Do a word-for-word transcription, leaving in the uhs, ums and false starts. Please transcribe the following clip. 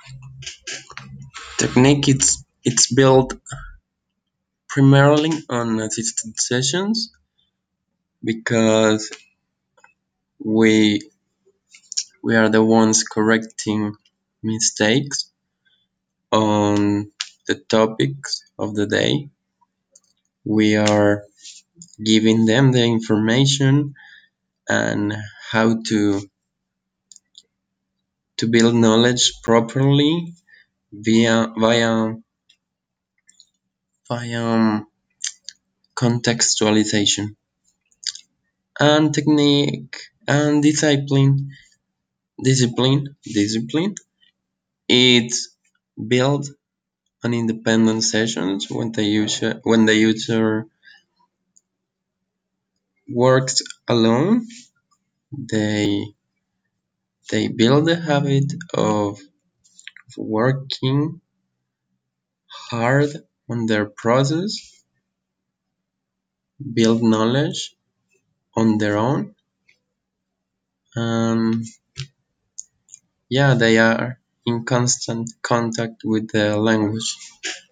Technique it's it's built primarily on assisted sessions because we we are the ones correcting mistakes on the topics of the day. We are giving them the information and how to to build knowledge properly via via via um, contextualization and technique and discipline discipline discipline it's built on independent sessions when the user when the user works alone. They they build the habit of working hard on their process, build knowledge on their own, and yeah, they are in constant contact with the language.